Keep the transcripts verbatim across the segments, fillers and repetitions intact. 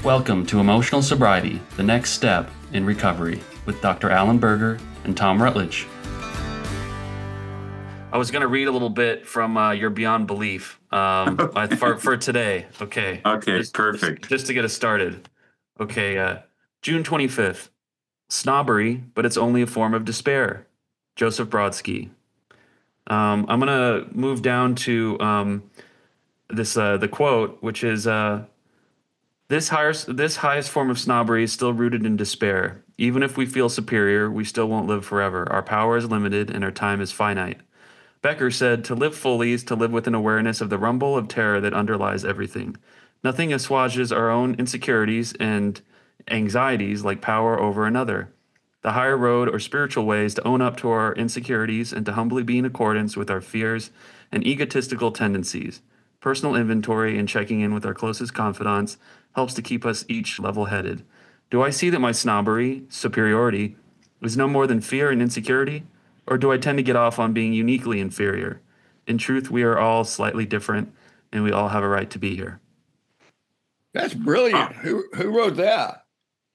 Welcome to Emotional Sobriety, the next step in recovery, with Doctor Alan Berger and Tom Rutledge. I was going to read a little bit from uh, your Beyond Belief um, for, for today. Okay. Okay, just, perfect. Just, just to get us started. Okay, uh, June twenty-fifth. Snobbery, but it's only a form of despair. Joseph Brodsky. Um, I'm going to move down to um, this uh, the quote, which is... Uh, This highest, this highest form of snobbery is still rooted in despair. Even if we feel superior, we still won't live forever. Our power is limited and our time is finite. Becker said, to live fully is to live with an awareness of the rumble of terror that underlies everything. Nothing assuages our own insecurities and anxieties like power over another. The higher road or spiritual way is to own up to our insecurities and to humbly be in accordance with our fears and egotistical tendencies. Personal inventory and checking in with our closest confidants helps to keep us each level-headed. Do I see that my snobbery, superiority, is no more than fear and insecurity? Or do I tend to get off on being uniquely inferior? In truth, we are all slightly different, and we all have a right to be here. That's brilliant. Who who wrote that?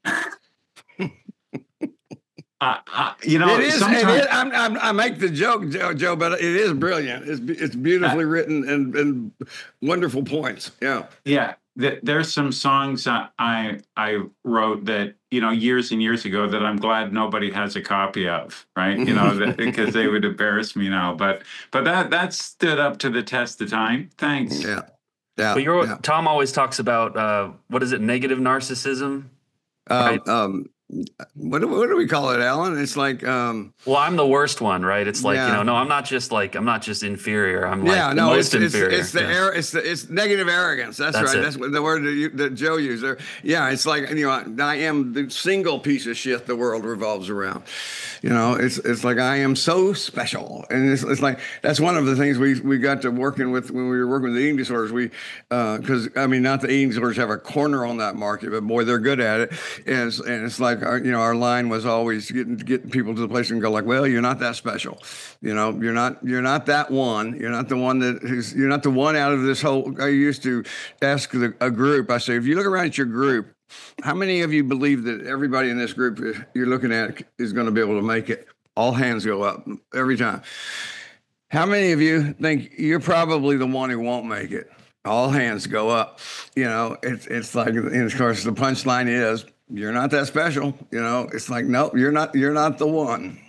Uh, uh, you know, it is. sometimes... It is I'm, I'm, I make the joke, Joe, Joe, but it is brilliant. It's it's beautifully uh, written and, and wonderful points. Yeah, yeah. Th- there's some songs uh, I I wrote that you know years and years ago that I'm glad nobody has a copy of, right? You know, because they would embarrass me now. But but that that stood up to the test of time. Thanks. Yeah, yeah. But you're, yeah. Tom always talks about uh, what is it? Negative narcissism. Um, right? um, What do, what do we call it, Alan? It's like, um, well, I'm the worst one, right? It's like, yeah. you know, no, I'm not just like, I'm not just inferior. I'm like yeah, the no, most it's, inferior. It's, it's the yeah. air, it's the, it's negative arrogance. That's, That's right. It. That's what the word that, you, that Joe used there. Yeah. It's like, you know, I am the single piece of shit the world revolves around. You know, it's, it's like, I am so special. And it's, it's like, that's one of the things we, we got to working with when we were working with the eating disorders. We, uh, cause I mean, not the eating disorders have a corner on that market, but boy, they're good at it. And it's, and it's like, our, you know, our line was always getting getting people to the place and go like, well, you're not that special, you know, you're not you're not that one, you're not the one that is, you're not the one out of this whole. I used to ask the, a group. I say, if you look around at your group, how many of you believe that everybody in this group you're looking at is going to be able to make it? All hands go up every time. How many of you think you're probably the one who won't make it? All hands go up. You know, it's it's like, and of course, the punchline is, you're not that special, you know. It's like, no, you're not. You're not the one,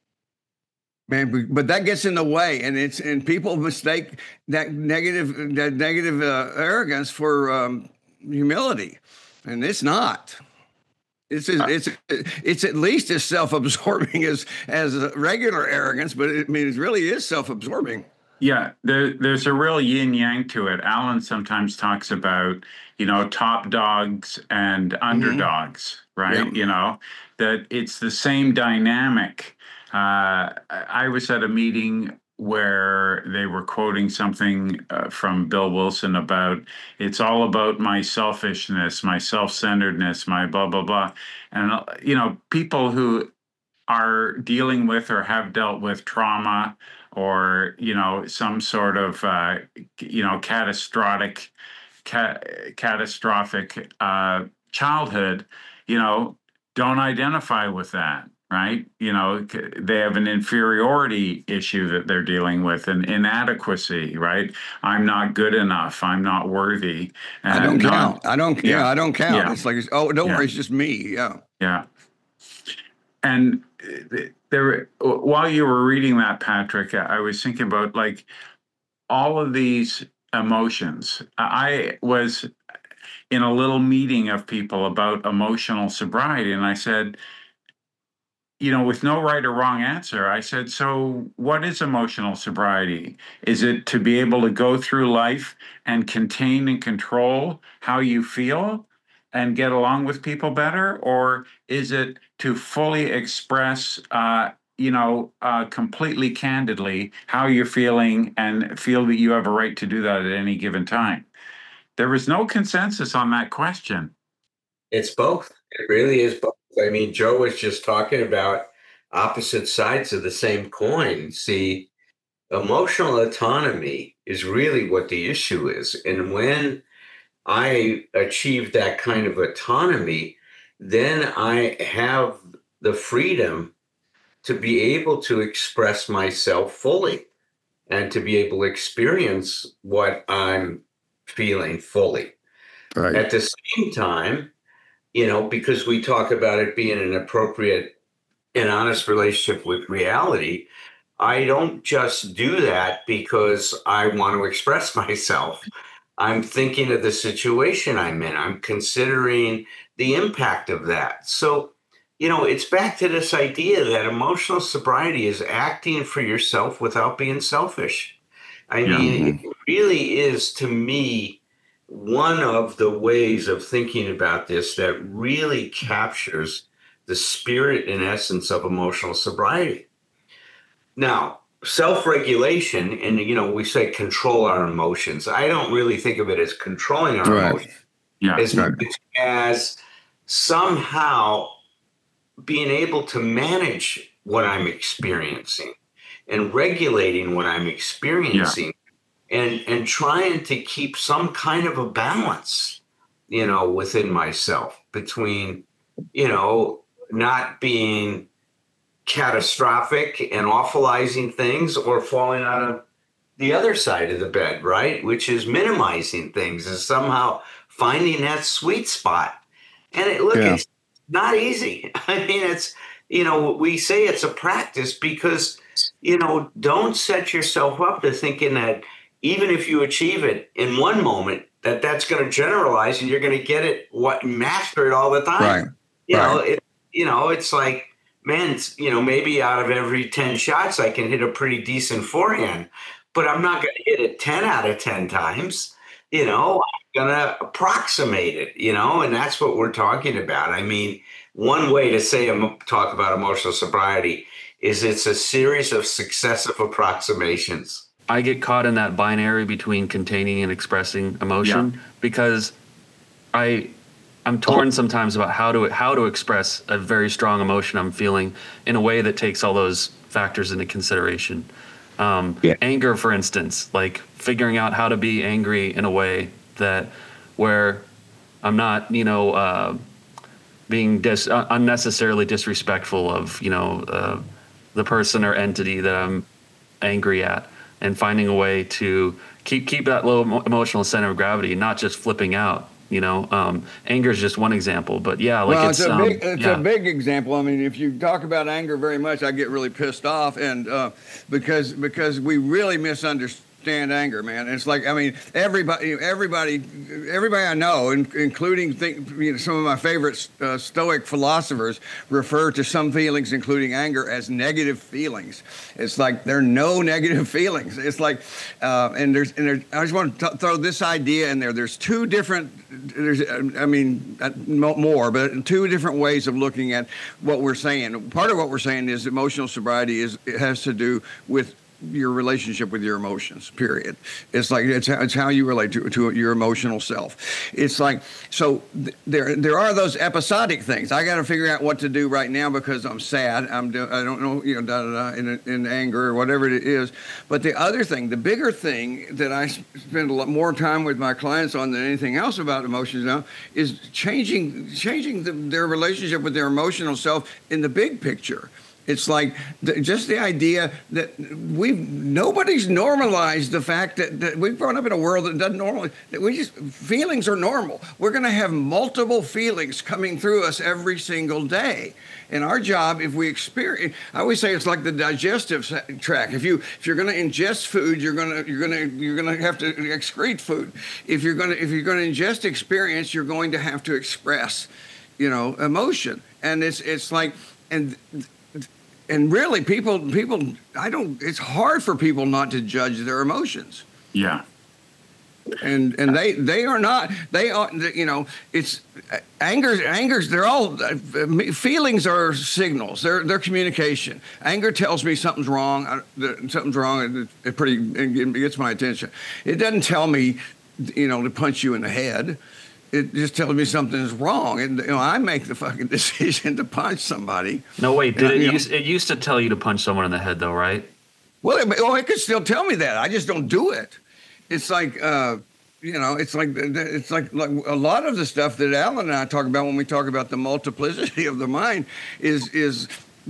man. But that gets in the way, and it's and people mistake that negative that negative uh, arrogance for um, humility, and it's not. It's it's it's at least as self-absorbing as as regular arrogance, but it, I mean, it really is self-absorbing. Yeah, there, there's a real yin yang to it. Alan sometimes talks about, you know, top dogs and underdogs, mm-hmm. right? Yep. You know, that it's the same dynamic. Uh, I was at a meeting where they were quoting something uh, from Bill Wilson about, it's all about my selfishness, my self-centeredness, my blah, blah, blah. And, uh, you know, people who are dealing with or have dealt with trauma or, you know, some sort of, uh, you know, catastrophic, ca- catastrophic uh, childhood, you know, don't identify with that, right? You know, they have an inferiority issue that they're dealing with, an inadequacy, right? I'm not good enough. I'm not worthy. And I don't not, count. I don't, yeah, yeah I don't count. Yeah. It's like, oh, don't yeah. worry, it's just me. Yeah. Yeah. And there, while you were reading that, Patrick, I was thinking about like all of these emotions. I was in a little meeting of people about emotional sobriety, and I said, you know, with no right or wrong answer, I said, so what is emotional sobriety? Is it to be able to go through life and contain and control how you feel and get along with people better? Or is it to fully express, uh, you know, uh, completely candidly how you're feeling and feel that you have a right to do that at any given time? There was no consensus on that question. It's both. It really is both. I mean, Joe was just talking about opposite sides of the same coin. See, emotional autonomy is really what the issue is. And when I achieve that kind of autonomy, then I have the freedom to be able to express myself fully and to be able to experience what I'm feeling fully. Right. At the same time, you know, because we talk about it being an appropriate and honest relationship with reality, I don't just do that because I want to express myself. I'm thinking of the situation I'm in. I'm considering the impact of that. So, you know, it's back to this idea that emotional sobriety is acting for yourself without being selfish. I Yeah. mean, it really is, to me, one of the ways of thinking about this that really captures the spirit and essence of emotional sobriety. Now, self-regulation, and you know, we say control our emotions. I don't really think of it as controlling our Right. emotions, Yeah. as Right. much as somehow being able to manage what I'm experiencing and regulating what I'm experiencing, and and trying to keep some kind of a balance, you know, within myself between, you know, not being catastrophic and awfulizing things or falling out of the other side of the bed, right? Which is minimizing things and somehow finding that sweet spot. And it, look, Yeah. it's not easy. I mean, it's, you know, we say it's a practice because, you know, don't set yourself up to thinking that even if you achieve it in one moment, that that's going to generalize and you're going to get it, what, master it all the time. Right. You know, Right. it, you know, it's like, man, it's, you know, maybe out of every ten shots, I can hit a pretty decent forehand, but I'm not going to hit it ten out of ten times. You know, I'm going to approximate it, you know, and that's what we're talking about. I mean, one way to say, talk about emotional sobriety is it's a series of successive approximations. I get caught in that binary between containing and expressing emotion Yeah. because I I'm torn sometimes about how to how to express a very strong emotion I'm feeling in a way that takes all those factors into consideration. Um, Yeah. Anger, for instance, like figuring out how to be angry in a way that where I'm not, you know, uh, being dis- uh, unnecessarily disrespectful of, you know, uh, the person or entity that I'm angry at, and finding a way to keep keep that low emo- emotional center of gravity, not just flipping out. You know, um, anger is just one example, but yeah, like Well, it's, it's, a um, big, it's yeah. a big example. I mean, if you talk about anger very much, I get really pissed off, and uh, because because we really misunderstand anger, man. It's like, I mean, everybody, everybody, everybody I know, in, including think, you know, some of my favorite uh, Stoic philosophers, refer to some feelings, including anger, as negative feelings. It's like there are no negative feelings. It's like, uh, and there's, and there, I just want to t- throw this idea in there. There's two different. There's, I mean, more, but two different ways of looking at what we're saying. Part of what we're saying is emotional sobriety is it has to do with your relationship with your emotions, period. It's like it's how, it's how you relate to, to your emotional self. It's like, so th- there there are those episodic things. I got to figure out what to do right now because I'm sad. I'm do, I don't know, you know, da, da, da, in, in anger or whatever it is. But the other thing, the bigger thing that I spend a lot more time with my clients on than anything else about emotions now is changing changing the, their relationship with their emotional self in the big picture. It's like the, just the idea that we nobody's normalized the fact that, that we've grown up in a world that doesn't normally, that we just, feelings are normal. We're going to have multiple feelings coming through us every single day. And our job, if we experience, I always say it's like the digestive tract. If you if you're going to ingest food, you're going to you're going to you're going to have to excrete food. If you're going to if you're going to ingest experience, you're going to have to express, you know, emotion. And it's it's like and. And really, people, people, I don't, it's hard for people not to judge their emotions. Yeah. And and they, they are not, they are, you know, it's, anger, angers, they're all, feelings are signals, they're, they're communication. Anger tells me something's wrong, something's wrong, it pretty, it gets my attention. It doesn't tell me, you know, to punch you in the head. It just tells me something is wrong, and you know I make the fucking decision to punch somebody. No, wait, did And, it you know, used, it used to tell you to punch someone in the head, though, right? Well, it, oh, it could still tell me that. I just don't do it. It's like, uh, you know, it's like it's like like a lot of the stuff that Alan and I talk about when we talk about the multiplicity of the mind is is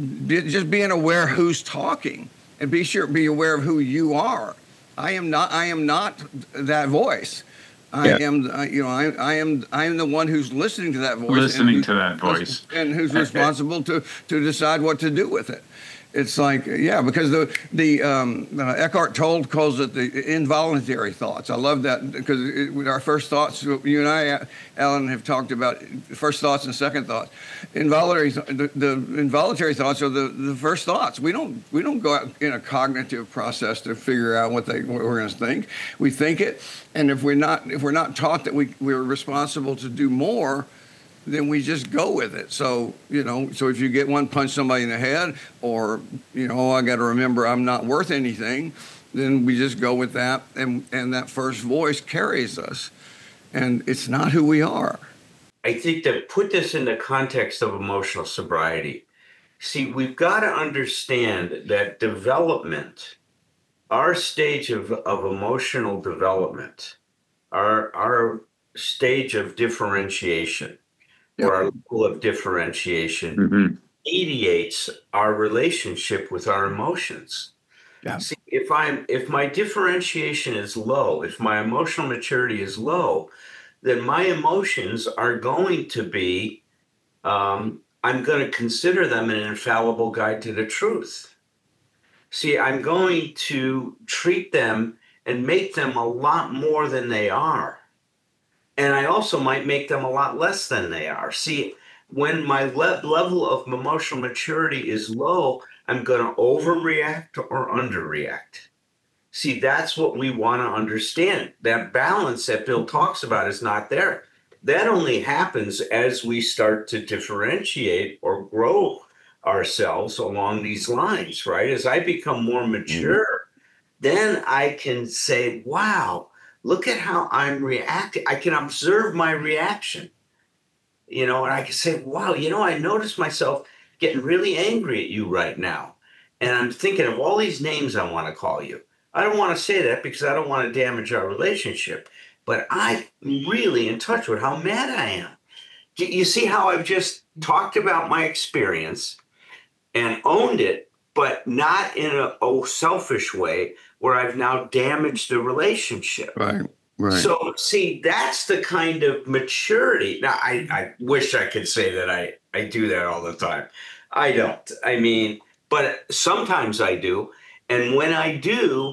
just being aware who's talking, and be sure be aware of who you are. I am not I am not that voice. I yeah. am, uh, you know, I, I am, I am the one who's listening to that voice, listening to that voice, and who's responsible to to decide what to do with it. It's like, yeah, because the the um, uh, Eckhart Tolle calls it the involuntary thoughts. I love that because it, with our first thoughts, you and I, Alan, have talked about first thoughts and second thoughts. Involuntary, the, the involuntary thoughts are the, the first thoughts. We don't we don't go out in a cognitive process to figure out what they what we're going to think. We think it, and if we're not if we're not taught that we we're responsible to do more, then we just go with it. So, you know, so if you get one, punch somebody in the head, or, you know, oh, I got to remember I'm not worth anything, then we just go with that. And, and that first voice carries us. And it's not who we are. I think that put this in the context of emotional sobriety. See, we've got to understand that development, our stage of, of emotional development, our, our stage of differentiation, or our level of differentiation mm-hmm. mediates our relationship with our emotions. Yeah. See, if I'm if my differentiation is low, if my emotional maturity is low, then my emotions are going to be, um, I'm going to consider them an infallible guide to the truth. See, I'm going to treat them and make them a lot more than they are. And I also might make them a lot less than they are. See, when my le- level of emotional maturity is low, I'm going to overreact or underreact. See, that's what we want to understand. That balance that Bill talks about is not there. That only happens as we start to differentiate or grow ourselves along these lines, right? As I become more mature, mm-hmm. then I can say, wow, look at how I'm reacting. I can observe my reaction, you know, and I can say, wow, you know, I notice myself getting really angry at you right now. And I'm thinking of all these names I want to call you. I don't want to say that because I don't want to damage our relationship, but I'm really in touch with how mad I am. You see how I've just talked about my experience and owned it, but not in a oh, selfish way, where I've now damaged the relationship. Right, right. So, see, that's the kind of maturity. Now, I, I wish I could say that I, I do that all the time. I don't. I mean, but sometimes I do. And when I do,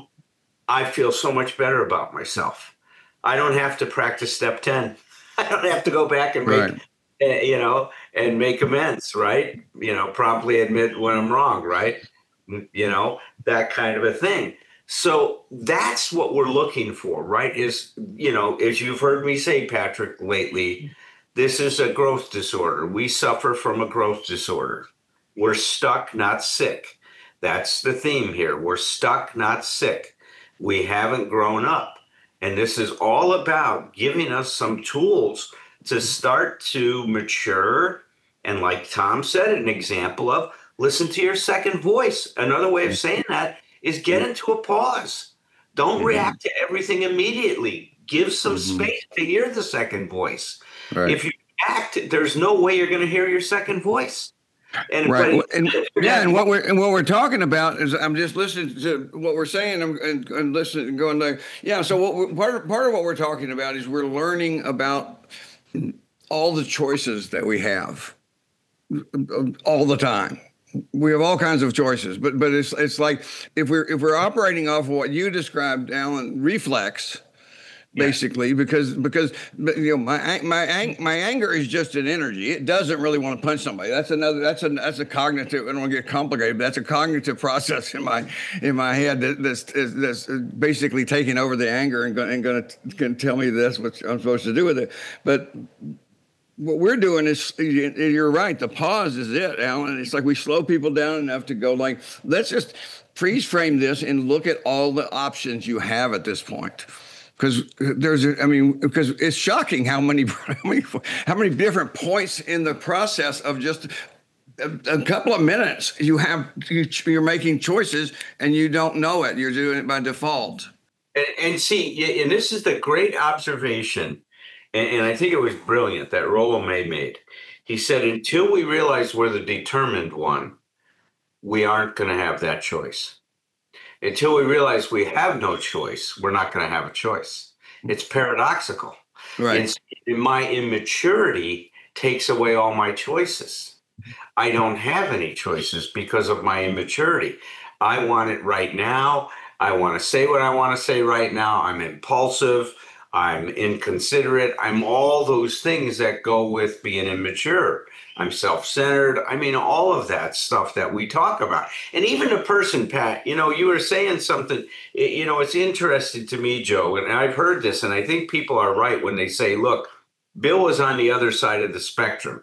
I feel so much better about myself. I don't have to practice step ten. I don't have to go back and make, right. uh, you know, and make amends, right? You know, promptly admit when I'm wrong, right? You know, that kind of a thing. So that's what we're looking for, right? Is, you know, as you've heard me say, Patrick, lately, this is a growth disorder. We suffer from a growth disorder. We're stuck, not sick. That's the theme here. We're stuck, not sick. We haven't grown up. And this is all about giving us some tools to start to mature. And like Tom said, an example of listen to your second voice. Another way of saying that is get into a pause. Don't mm-hmm. react to everything immediately. Give some mm-hmm. space to hear the second voice. Right. If you act, there's no way you're going to hear your second voice. And, right. But, and, yeah, and what we're and what we're talking about is I'm just listening to what we're saying and, and, and listening and going like, yeah. So what we're, part of, part of what we're talking about is we're learning about all the choices that we have all the time. We have all kinds of choices, but but it's it's like if we're if we're operating off of what you described, Alan, reflex, basically, yeah. because because you know my my my anger is just an energy. It doesn't really want to punch somebody. That's another. That's a that's a cognitive. I don't want to get complicated, but that's a cognitive process in my in my head that, that's that's basically taking over the anger and going and going to tell me that's what I'm supposed to do with it, but. What we're doing is, you're right, the pause is it, Alan. It's like we slow people down enough to go like, let's just freeze frame this and look at all the options you have at this point. Because there's, I mean, because it's shocking how many, how many, how many different points in the process of just a, a couple of minutes you have, you're making choices and you don't know it. You're doing it by default. And, and see, y- and this is the great observation, and, and I think it was brilliant that Rollo May made. He said, until we realize we're the determined one, we aren't going to have that choice. Until we realize we have no choice, we're not going to have a choice. It's paradoxical. Right. And my immaturity takes away all my choices. I don't have any choices because of my immaturity. I want it right now. I want to say what I want to say right now. I'm impulsive. I'm inconsiderate. I'm all those things that go with being immature. I'm self-centered. I mean, all of that stuff that we talk about. And even a person, Pat, you know, you were saying something, you know, it's interesting to me, Joe, and I've heard this, and I think people are right when they say, look, Bill was on the other side of the spectrum.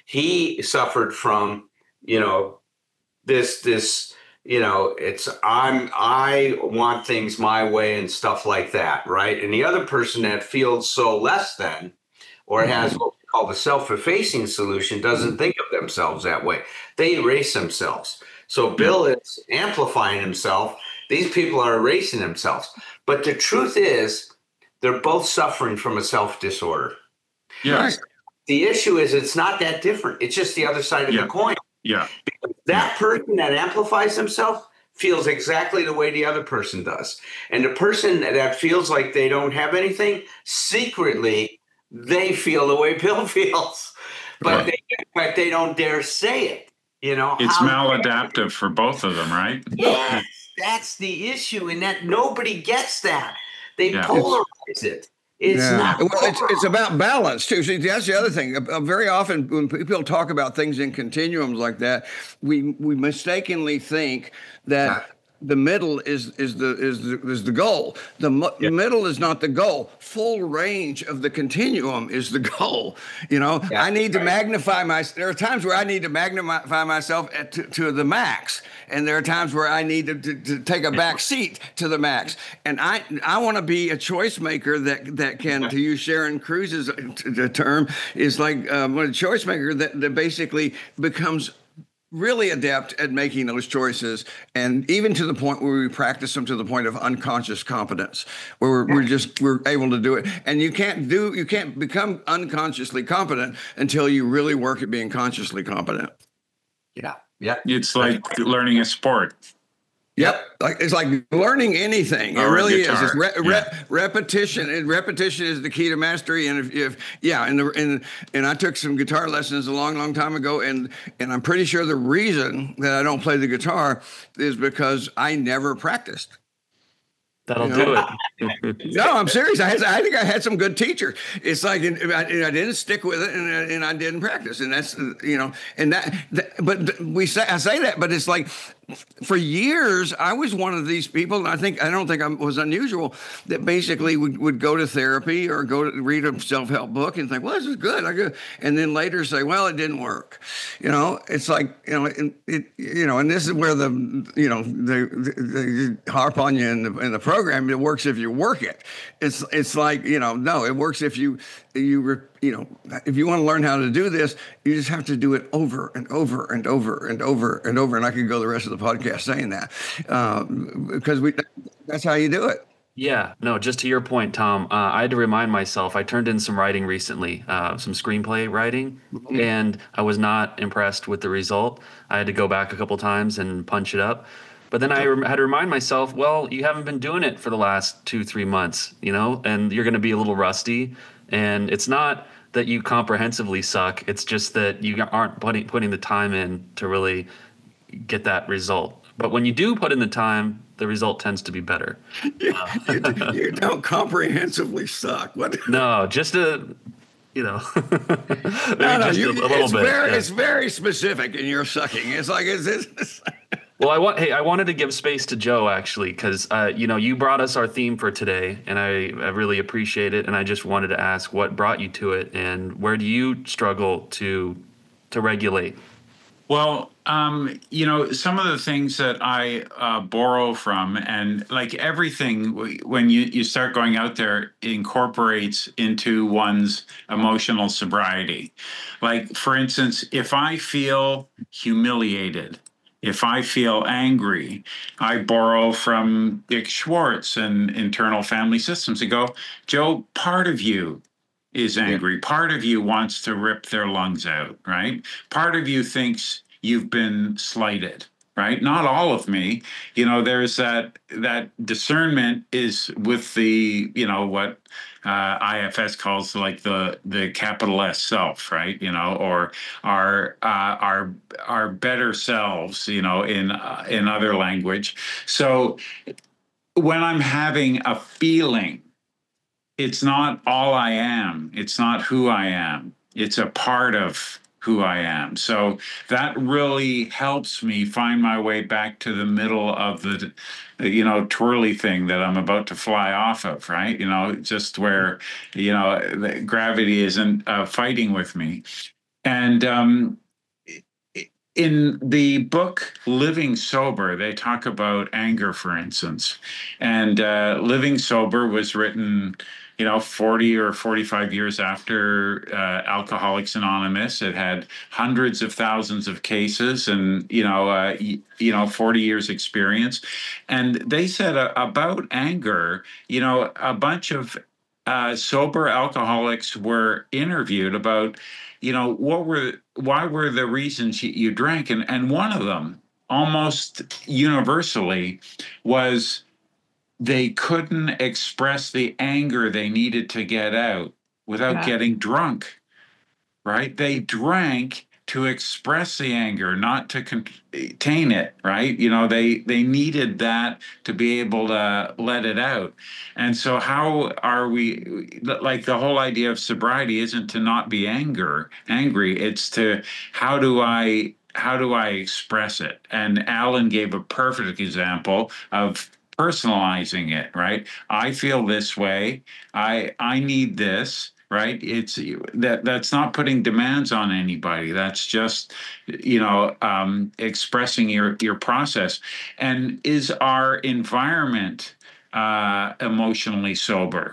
He suffered from, you know, this, this, you know, it's I'm I want things my way and stuff like that, right? And the other person that feels so less than, or has what we call the self-effacing solution, doesn't think of themselves that way. They erase themselves. So Bill is amplifying himself. These people are erasing themselves. But the truth is, they're both suffering from a self-disorder. Yes. Right. The issue is it's not that different. It's just the other side of Yeah. the coin. Yeah. That person that amplifies himself feels exactly the way the other person does. And the person that feels like they don't have anything, secretly, they feel the way Bill feels. But, Right. they, but they don't dare say it. You know, It's How- maladaptive for both of them, right? Yes, that's the issue. And that nobody gets that. They Yeah. polarize it. It's Yeah. not. Well, it's, it's about balance too. See, that's the other thing. Uh, very often, when people talk about things in continuums like that, we we mistakenly think that the middle is is the is the, is the goal. The mu- Yeah. middle is not the goal. Full range of the continuum is the goal. You know, Yeah, I need to right. magnify my. There are times where I need to magnify myself at, to, to the max, and there are times where I need to, to, to take a back seat to the max. And I I want to be a choice maker that that can, to use Sharon Cruz's uh, term, is like um, a choice maker that, that basically becomes really adept at making those choices, and even to the point where we practice them to the point of unconscious competence, where we're, we're just we're able to do it. And you can't do you can't become unconsciously competent until you really work at being consciously competent. Yeah. Yeah. It's like learning a sport. Yep, like it's like learning anything. It Or a really is. guitar, It's re- re- yeah. repetition. repetition. And repetition is the key to mastery. And if, if yeah, and the and and I took some guitar lessons a long, long time ago, and and I'm pretty sure the reason that I don't play the guitar is because I never practiced. That'll You do know? it. No, I'm serious. I had, I think I had some good teachers. It's like and I, and I didn't stick with it, and, I- and I didn't practice, and that's you know, and that, that. But we say I say that, but it's like for years I was one of these people, and I think I don't think I was unusual that basically would, would go to therapy or go to read a self help book and think, well, this is good, I good, and then later say, well, it didn't work. You know, it's like you know, it, it you know, and this is where the you know they, they, they harp on you in the in the program. It works if you work it. It's it's like you know, no, it works if you you re, you know if you want to learn how to do this, you just have to do it over and over and over and over and over. And I could go the rest of the podcast saying that um, because we that's how you do it. Yeah, no, just to your point, Tom, uh, I had to remind myself, I turned in some writing recently, uh, some screenplay writing, and I was not impressed with the result. I had to go back a couple times and punch it up. But then I rem- had to remind myself, well, you haven't been doing it for the last two, three months, you know, and you're going to be a little rusty. And it's not that you comprehensively suck. It's just that you aren't putting putting the time in to really get that result. But when you do put in the time, the result tends to be better. you, you don't comprehensively suck. What? No, just a, you know, maybe No, no, just you, a, a little it's bit. very yeah. it's very specific in your sucking. It's like it's. it's Well, I want. Hey, I wanted to give space to Joe actually, because uh, you know you brought us our theme for today, and I, I really appreciate it. And I just wanted to ask what brought you to it, and where do you struggle to to regulate? Well, um, you know, some of the things that I uh, borrow from, and like everything, w- when you, you start going out there, incorporates into one's emotional sobriety. Like, for instance, if I feel humiliated If I feel angry, I borrow from Dick Schwartz and Internal Family Systems and go, Joe, part of you is angry. Yeah. Part of you wants to rip their lungs out, right? Part of you thinks you've been slighted, right? Not all of me. You know, there's that that discernment is with the, you know, what uh, I F S calls like the the capital S self, right? You know, or our uh, our our better selves, you know, in uh, in other language. So when I'm having a feeling, it's not all I am. It's not who I am. It's a part of who I am. So that really helps me find my way back to the middle of the, you know, twirly thing that I'm about to fly off of, right? You know, just where, you know, the gravity isn't uh, fighting with me. And um, in the book Living Sober, they talk about anger, for instance. And uh, Living Sober was written, you know, forty or forty-five years after uh, Alcoholics Anonymous. It had hundreds of thousands of cases and, you know, uh, y- you know, forty years experience. And they said uh, about anger, you know, a bunch of uh, sober alcoholics were interviewed about, you know, what were, why were the reasons you, you drank? And, and one of them, almost universally, was they couldn't express the anger they needed to get out without yeah. getting drunk, right? They drank to express the anger, not to contain it, right? You know, they they needed that to be able to let it out. And so how are we, like the whole idea of sobriety isn't to not be anger, angry, it's to how do I how do I express it? And Alan gave a perfect example of personalizing it, right? I feel this way. I I need this, right? It's that that's not putting demands on anybody. That's just, you know, um, expressing your your process. And is our environment uh, emotionally sober?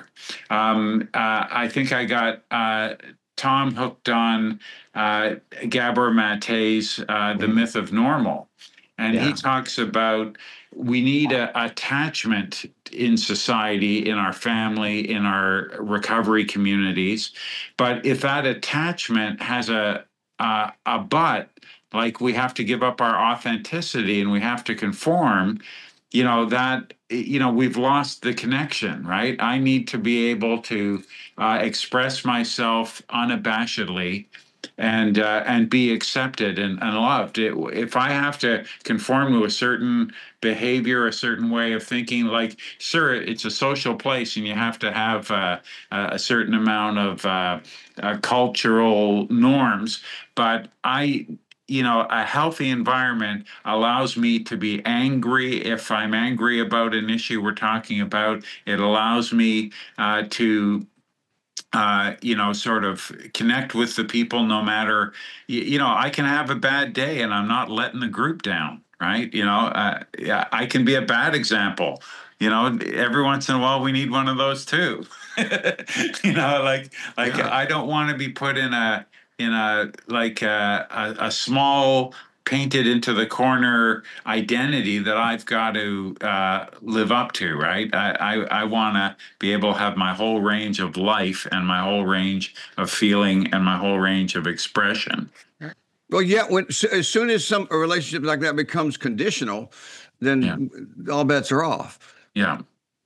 Um, uh, I think I got uh, Tom hooked on uh, Gabor Mate's uh, The Myth of Normal. And yeah. he talks about we need a attachment in society, in our family, in our recovery communities. But if that attachment has a a, a but, like we have to give up our authenticity and we have to conform, you know, that, you know, we've lost the connection, right? I need to be able to uh, express myself unabashedly and uh, and be accepted and, and loved. It, if I have to conform to a certain behavior, a certain way of thinking, like, sure, it's a social place and you have to have uh, a certain amount of uh, uh, cultural norms, but I, you know, a healthy environment allows me to be angry if I'm angry about an issue we're talking about. It allows me uh, to Uh, you know, sort of connect with the people no matter, you, you know, I can have a bad day and I'm not letting the group down, right? You know, uh, yeah, I can be a bad example. You know, every once in a while we need one of those too. you know, like, like yeah. I don't want to be put in a, in a, like a, a, a small painted into the corner identity that I've got to uh, live up to, right? I, I, I want to be able to have my whole range of life and my whole range of feeling and my whole range of expression. Well, yeah, when, as soon as some a relationship like that becomes conditional, then yeah. all bets are off. Yeah.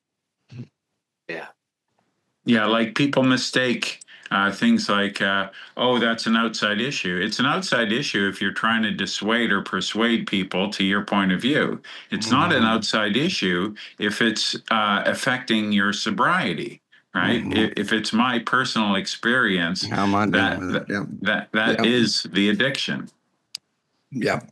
Yeah. Yeah, like people mistake Uh, things like, uh, oh, that's an outside issue. It's an outside issue if you're trying to dissuade or persuade people to your point of view. It's mm-hmm. not an outside issue if it's uh, affecting your sobriety, right? Mm-hmm. If, if it's my personal experience, How am I that, doing with it? Yeah. that, that yeah. is the addiction. Yeah.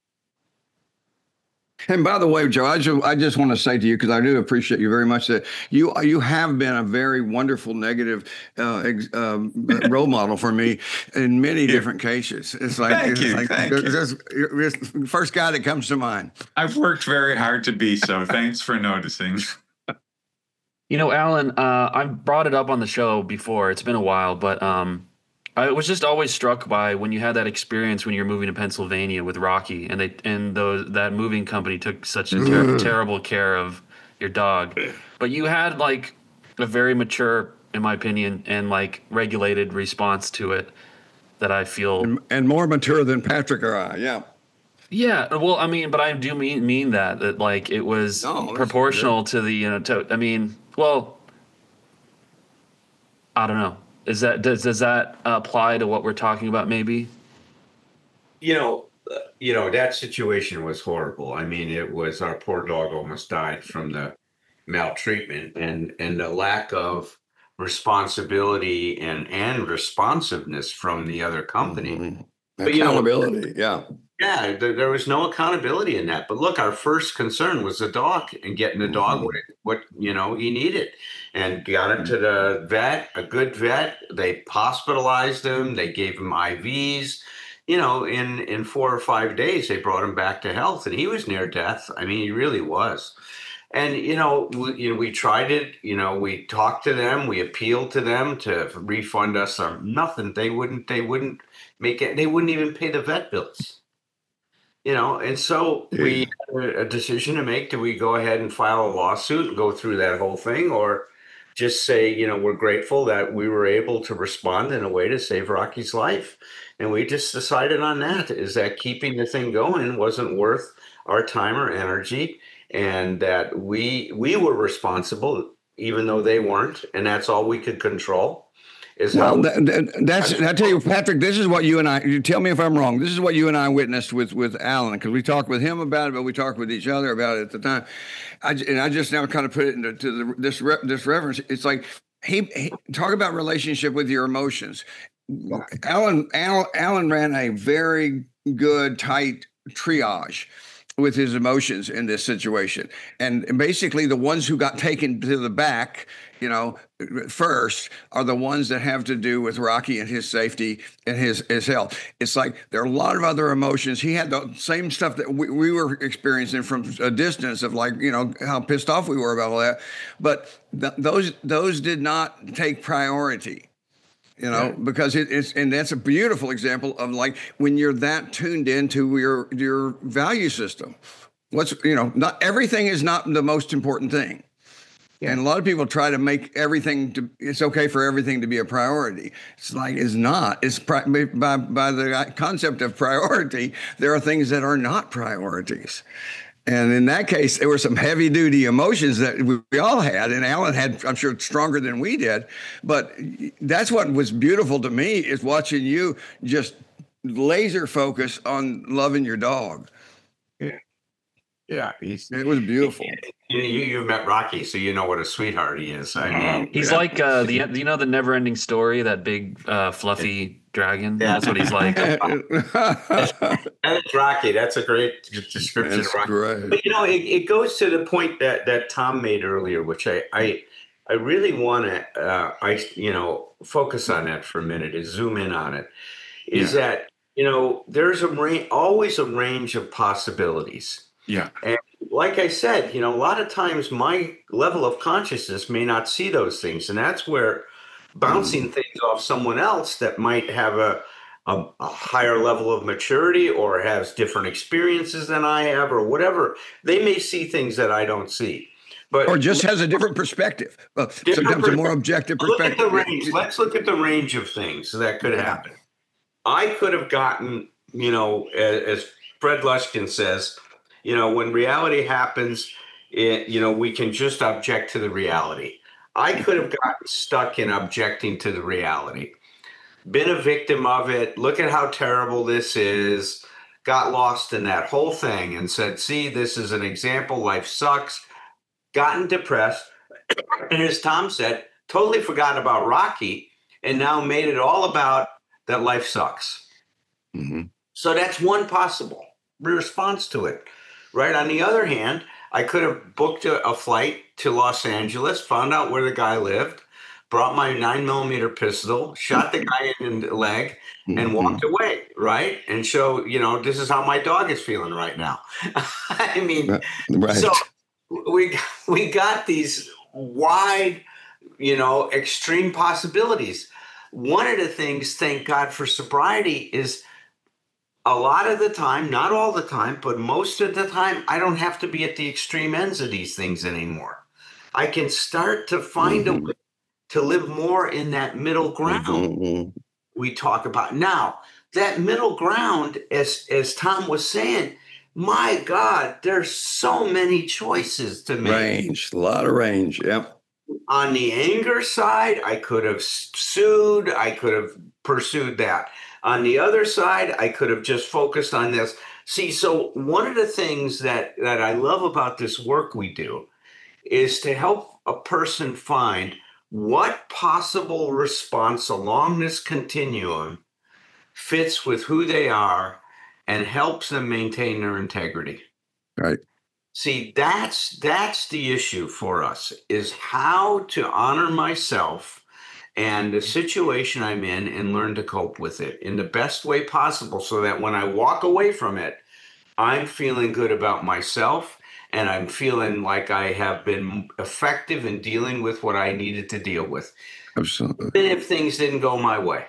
And by the way, Joe, I just, I just want to say to you, because I do appreciate you very much, that you you have been a very wonderful negative uh, ex, uh, role model for me in many different cases. It's like, thank it's you, like thank this, you. You're the first guy that comes to mind. I've worked very hard to be so. Thanks for noticing. You know, Alan, uh, I've brought it up on the show before. It's been a while, but um, I was just always struck by when you had that experience when you're moving to Pennsylvania with Rocky, and they and those that moving company took such a ter- terrible care of your dog, but you had like a very mature, in my opinion, and like regulated response to it that I feel and, and more mature than Patrick or I. Yeah. Yeah, well, I mean, but I do mean mean that that like it was No, proportional to the you know to I mean, well, I don't know. Is that does does that apply to what we're talking about? Maybe. You know, uh, you know that situation was horrible. I mean, it was our poor dog almost died from the maltreatment and and the lack of responsibility and and responsiveness from the other company. Mm-hmm. But you know, Accountability. Yeah. yeah, there, there was no accountability in that. But look, our first concern was the dog and getting the dog Mhm. what, what you know he needed, and got it to the vet, a good vet. They hospitalized him. They gave him I Vs. You know, in in four or five days, they brought him back to health, and he was near death. I mean, he really was. And you know, we, you know, we tried it. You know, we talked to them. We appealed to them to refund us our nothing. They wouldn't. They wouldn't make it. They wouldn't even pay the vet bills. You know, and so we had a decision to make. Do we go ahead and file a lawsuit and go through that whole thing, or just say, you know, we're grateful that we were able to respond in a way to save Rocky's life? And we just decided on that, is that keeping the thing going wasn't worth our time or energy, and that we we were responsible, even though they weren't, and that's all we could control. Is Well, how that, that, that's, I tell you, Patrick, this is what you and I, you tell me if I'm wrong. This is what you and I witnessed with, with Alan, because we talked with him about it, but we talked with each other about it at the time. I, and I just now kind of put it into to the, this, re, this reference. It's like, he, he talk about relationship with your emotions. Alan, Alan, Alan ran a very good, tight triage with his emotions in this situation. And basically the ones who got taken to the back, you know, first are the ones that have to do with Rocky and his safety and his, his health. It's like there are a lot of other emotions. He had the same stuff that we, we were experiencing from a distance of, like, you know, how pissed off we were about all that. But th- those those did not take priority. You know, yeah. because it, it's, and that's a beautiful example of, like, when you're that tuned into your your value system. What's, you know, not everything is not the most important thing. Yeah. And a lot of people try to make everything to, it's okay for everything to be a priority. It's like, it's not. It's pri- by, by the concept of priority, there are things that are not priorities. And in that case, there were some heavy duty emotions that we, we all had, and Alan had, I'm sure, stronger than we did. But that's what was beautiful to me, is watching you just laser focus on loving your dog. Yeah. Yeah. He's, it was beautiful. You, you, you've met Rocky, so you know what a sweetheart he is. I mean, he's yeah. like, uh, the, you know, the never ending story, that big, uh, fluffy dragon. Yeah. That's what he's like. That's Rocky. That's a great description That's of Rocky. Great. But, you know, it, it goes to the point that, that Tom made earlier, which I, I, I really want to, uh, I, you know, focus on that for a minute, is zoom in on it, is yeah. that, you know, there's a ra- always a range of possibilities. Yeah. And like I said, you know, a lot of times my level of consciousness may not see those things. And that's where bouncing mm. things off someone else that might have a, a, a higher level of maturity or has different experiences than I have or whatever, they may see things that I don't see. But or just has a different perspective. Well, different sometimes perspective. A more objective perspective. Look at the range. Let's look at the range of things that could happen. I could have gotten, you know, as, as Fred Lushkin says, you know, when reality happens, it, you know, we can just object to the reality. I could have gotten stuck in objecting to the reality, been a victim of it. Look at how terrible this is. Got lost in that whole thing and said, see, this is an example. Life sucks. Gotten depressed. And as Tom said, totally forgot about Rocky and now made it all about that life sucks. Mm-hmm. So that's one possible response to it. Right. On the other hand, I could have booked a, a flight to Los Angeles, found out where the guy lived, brought my nine millimeter pistol, shot the guy in the leg, and mm-hmm. walked away. Right. And show, you know, this is how my dog is feeling right now. I mean, right. So we we got these wide, you know, extreme possibilities. one of the things, thank God for sobriety, is a lot of the time, not all the time, but most of the time, I don't have to be at the extreme ends of these things anymore. I can start to find mm-hmm. a way to live more in that middle ground mm-hmm. we talk about. Now, that middle ground, as, as Tom was saying, my God, there's so many choices to make. Range, a lot of range, yep. On the anger side, I could have sued. I could have pursued that. On the other side, I could have just focused on this. See, so one of the things that, that I love about this work we do is to help a person find what possible response along this continuum fits with who they are and helps them maintain their integrity. Right. See, that's that's the issue for us, is how to honor myself and the situation I'm in and learn to cope with it in the best way possible so that when I walk away from it, I'm feeling good about myself and I'm feeling like I have been effective in dealing with what I needed to deal with. Absolutely. Even if things didn't go my way.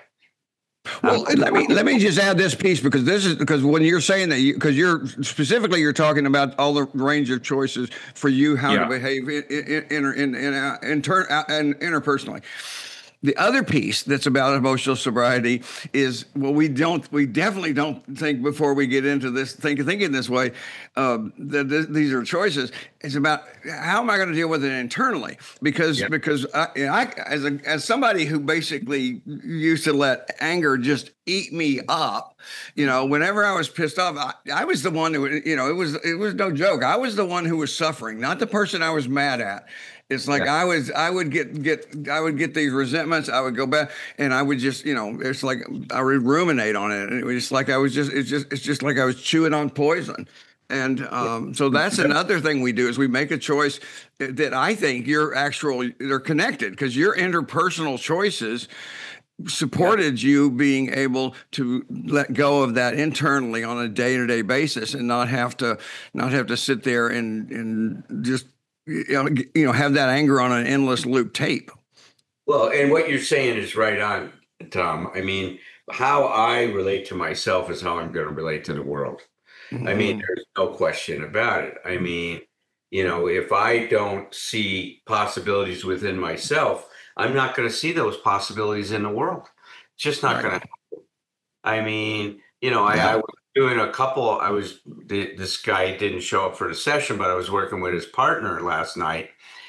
Well, um, let me let me just add this piece, because this is because when you're saying that, because you, you're specifically you're talking about all the range of choices for you how yeah. to behave in in in in, in, uh, inter, uh, and interpersonally. The other piece that's about emotional sobriety is, well, we don't, we definitely don't think before we get into this, think, thinking this way, um, that th- these are choices. It's about how am I going to deal with it internally? Because, yep. because I, I, as a, as somebody who basically used to let anger just eat me up, you know, whenever I was pissed off, I, I was the one who, you know, it was, it was no joke. I was the one who was suffering, not the person I was mad at. It's like yeah. I was, I would get, get, I would get these resentments. I would go back and I would just, you know, it's like I would ruminate on it. And it was just like I was just, it's just, it's just like I was chewing on poison. And um, so that's another thing we do is we make a choice that I think your actual, they're connected because your interpersonal choices supported yeah. you being able to let go of that internally on a day-to-day basis and not have to, not have to sit there and, and just, you know, you know, have that anger on an endless loop tape. Well, and what you're saying is right on, Tom. I mean, how I relate to myself is how I'm going to relate to the world. Mm-hmm. I mean, there's no question about it. I mean, you know, if I don't see possibilities within myself, I'm not going to see those possibilities in the world. It's just not right. going to happen. I mean, you know, yeah. I, I was doing a couple, I was, this guy didn't show up for the session, but I was working with his partner last night.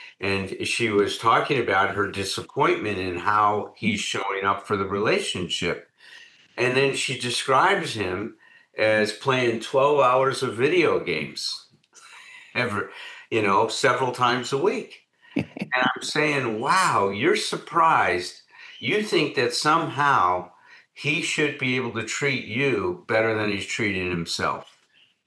And she was talking about her disappointment in how he's showing up for the relationship. And then she describes him as playing twelve hours of video games ever, you know, several times a week. And I'm saying, wow, you're surprised. You think that somehow he should be able to treat you better than he's treating himself.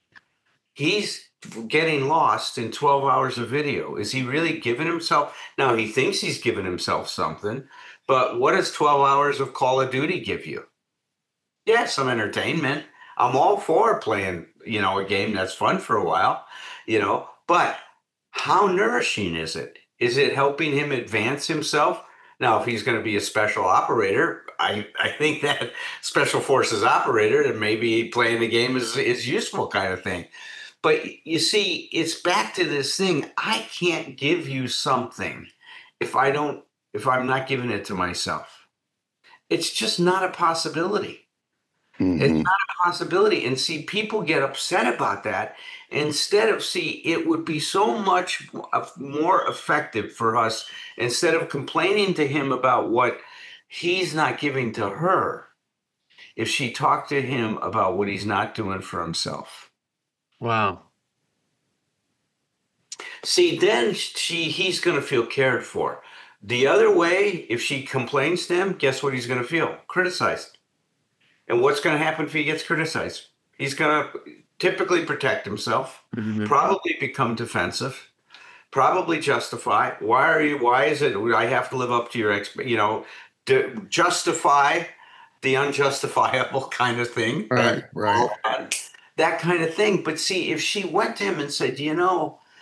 He's getting lost in twelve hours of video. Is he really giving himself? Now, he thinks he's giving himself something, but what does twelve hours of Call of Duty give you? Yeah, some entertainment. I'm all for playing, you know, a game that's fun for a while, you know, but how nourishing is it? Is it helping him advance himself? Now, if he's going to be a special operator, I, I think that special forces operator, and maybe playing the game is, is useful kind of thing. But you see, it's back to this thing. I can't give you something if I don't, if I'm not giving it to myself. It's just not a possibility. Mm-hmm. It's not a possibility. And see, people get upset about that. Instead of, see, it would be so much more effective for us, instead of complaining to him about what he's not giving to her, if she talked to him about what he's not doing for himself. Wow. See, then she he's going to feel cared for. The other way, if she complains to him, guess what he's going to feel? Criticized. And what's going to happen if he gets criticized? He's going to typically protect himself, mm-hmm. probably become defensive, probably justify. Why are you, why is it I have to live up to your, exp, you know, to justify the unjustifiable kind of thing. Right, right. That kind of thing. But see, if she went to him and said, you know,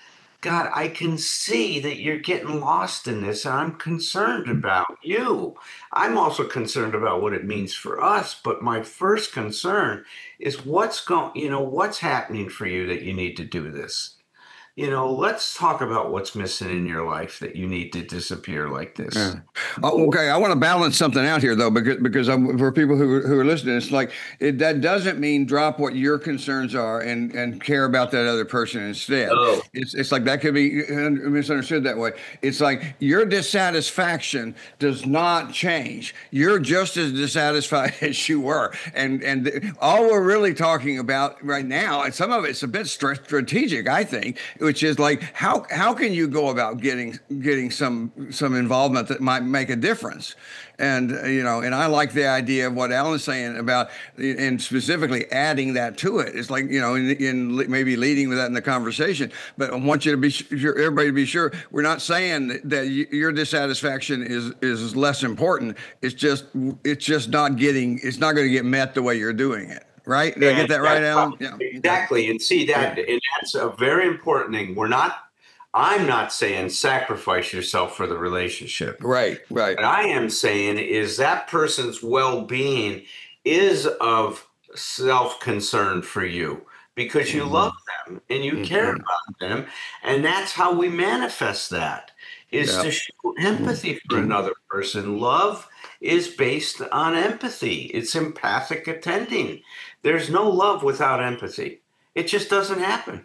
God, I can see that you're getting lost in this, and I'm concerned about you. I'm also concerned about what it means for us, but my first concern is what's going, you know, what's happening for you that you need to do this. You know, let's talk about what's missing in your life that you need to disappear like this. Yeah. Oh, okay, I want to balance something out here, though, because because I'm, for people who who are listening, it's like it, that doesn't mean drop what your concerns are and and care about that other person instead. Oh. It's it's like that could be misunderstood that way. It's like your dissatisfaction does not change. You're just as dissatisfied as you were, and and all we're really talking about right now, and some of it's a bit strategic, I think, which is like how how can you go about getting getting some some involvement that might make a difference. And uh, you know, and I like the idea of what Alan's saying about, and specifically adding that to it. It's like, you know, in, in maybe leading with that in the conversation. But I want you to be sure, everybody to be sure, we're not saying that, that your dissatisfaction is is less important. It's just it's just not getting it's not going to get met the way you're doing it. Right? Did I get that right, Alan? Yeah. Exactly. And see that, and that's a very important thing. We're not, I'm not saying sacrifice yourself for the relationship. Right, right. What I am saying is that person's well-being is of self-concern for you because you mm-hmm. love them and you mm-hmm. care about them. And that's how we manifest that, is yep. to show empathy mm-hmm. for another person. Love is based on empathy. It's empathic attending. There's no love without empathy. It just doesn't happen.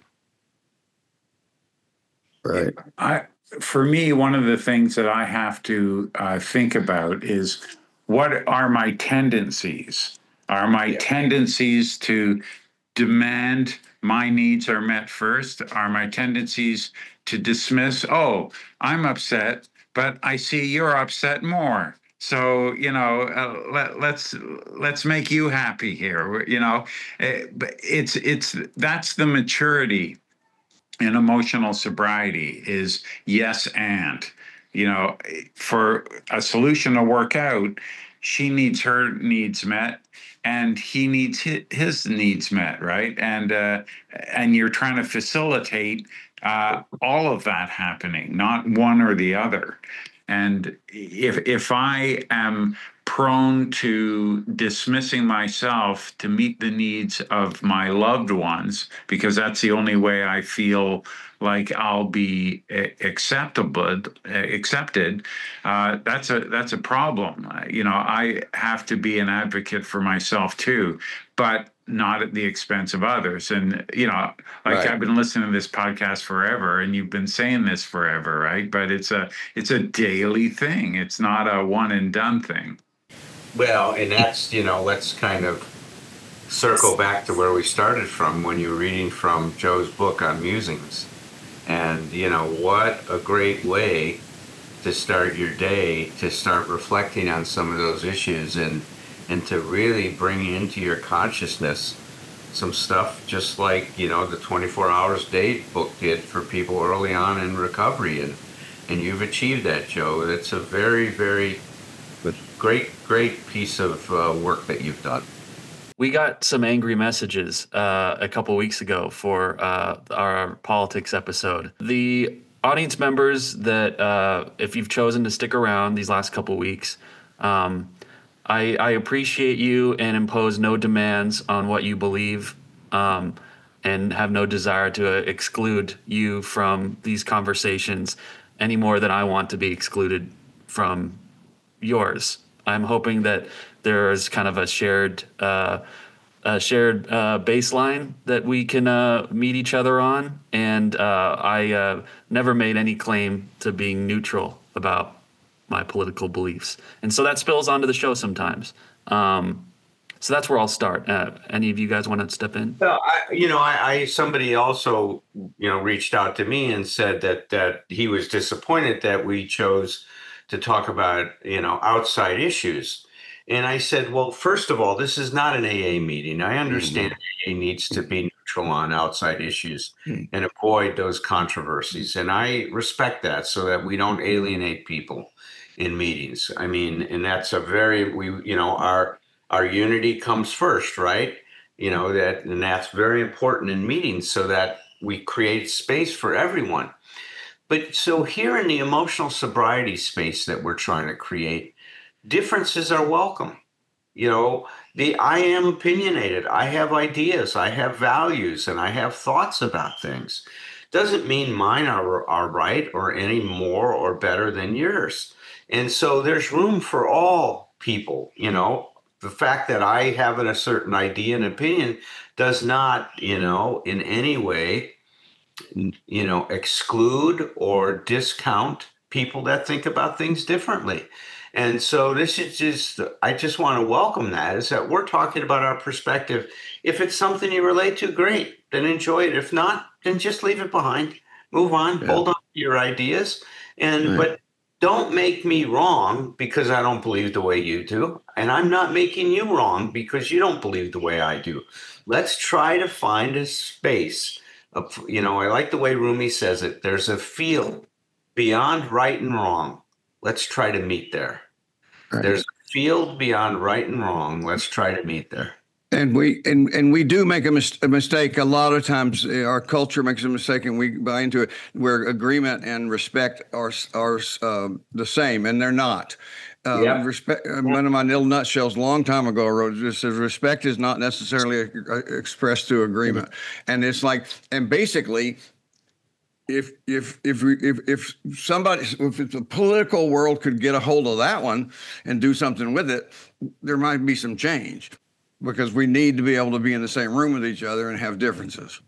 Right. I, for me, one of the things that I have to uh, think about is what are my tendencies? Are my yeah. tendencies to demand my needs are met first? Are my tendencies to dismiss, oh, I'm upset, but I see you're upset more. So, you know, uh, let, let's let's make you happy here. You know, it's it's that's the maturity in emotional sobriety, is yes and. You know, for a solution to work out, she needs her needs met, and he needs his, his needs met, right? And uh, and you're trying to facilitate uh, all of that happening, not one or the other. And if if I am prone to dismissing myself to meet the needs of my loved ones, because that's the only way I feel like I'll be acceptable, accepted, uh, that's a that's a problem. You know, I have to be an advocate for myself too, but not at the expense of others. And, you know, like right. I've been listening to this podcast forever, and you've been saying this forever, right? But it's a it's a daily thing. It's not a one and done thing. Well, and that's, you know, let's kind of circle back to where we started from when you were reading from Joe's book on musings. And, you know, what a great way to start your day, to start reflecting on some of those issues and and to really bring into your consciousness some stuff just like, you know, the twenty-four hours day book did for people early on in recovery. And, and you've achieved that, Joe. It's a very, very great, great piece of uh, work that you've done. We got some angry messages uh, a couple weeks ago for uh, our politics episode. The audience members that, uh, if you've chosen to stick around these last couple weeks, um, I, I appreciate you and impose no demands on what you believe, um, and have no desire to exclude you from these conversations any more than I want to be excluded from yours. I'm hoping that there is kind of a shared uh, a shared uh, baseline that we can uh, meet each other on. And uh, I uh, never made any claim to being neutral about my political beliefs. And so that spills onto the show sometimes. Um, so that's where I'll start. Uh, any of you guys want to step in? Well, I, you know, I, I somebody also, you know, reached out to me and said that that he was disappointed that we chose to talk about, you know, outside issues. And I said, well, first of all, this is not an A A meeting. I understand mm-hmm. A A needs to be neutral on outside issues mm-hmm. and avoid those controversies. And I respect that so that we don't alienate people in meetings. I mean, and that's a very, we, you know, our, our unity comes first, right? You know, that, and that's very important in meetings so that we create space for everyone. But so here in the emotional sobriety space that we're trying to create, differences are welcome. You know, the I am opinionated. I have ideas. I have values, and I have thoughts about things. Doesn't mean mine are, are right or any more or better than yours. And so there's room for all people. You know, the fact that I have a certain idea and opinion does not, you know, in any way, you know, exclude or discount people that think about things differently. And so this is just, I just want to welcome that, is that we're talking about our perspective. If it's something you relate to, great, then enjoy it. If not, then just leave it behind, move on, yeah. Hold on to your ideas. And, right. But don't make me wrong because I don't believe the way you do. And I'm not making you wrong because you don't believe the way I do. Let's try to find a space of, you know, I like the way Rumi says it. There's a field beyond right and wrong. Let's try to meet there. Right. There's a field beyond right and wrong. Let's try to meet there. And we and, and we do make a, mis- a mistake. A lot of times our culture makes a mistake and we buy into it where agreement and respect are are uh, the same, and they're not. Uh, yeah. Respect. One of my little nutshells a long time ago wrote, just says respect is not necessarily expressed through agreement. Mm-hmm. And it's like, and basically, If if if we, if if somebody if the political world could get a hold of that one and do something with it, there might be some change, because we need to be able to be in the same room with each other and have differences.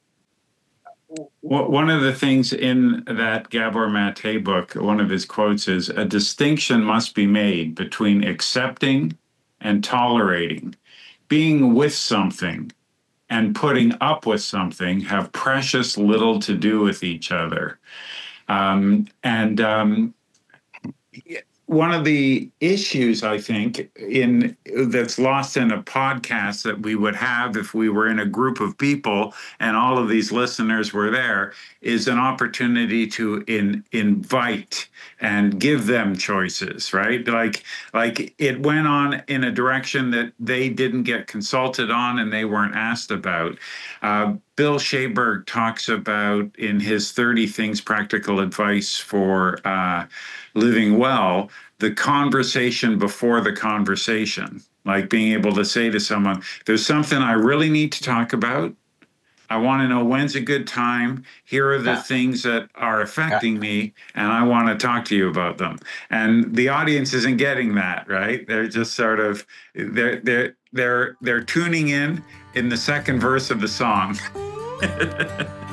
One of the things in that Gabor Mate book, one of his quotes is, "A distinction must be made between accepting and tolerating. Being with something and putting up with something have precious little to do with each other." Um, and um, one of the issues, I think, in that's lost in a podcast that we would have if we were in a group of people and all of these listeners were there, is an opportunity to in, invite and give them choices, right? Like, like it went on in a direction that they didn't get consulted on and they weren't asked about. Uh, Bill Shaberg talks about in his thirty Things Practical Advice for uh, Living Well, the conversation before the conversation, like being able to say to someone, there's something I really need to talk about. I want to know when's a good time. Here are the yeah. things that are affecting yeah. me, and I want to talk to you about them. And the audience isn't getting that, right? They're just sort of, they're, they're, they're, they're tuning in in the second verse of the song.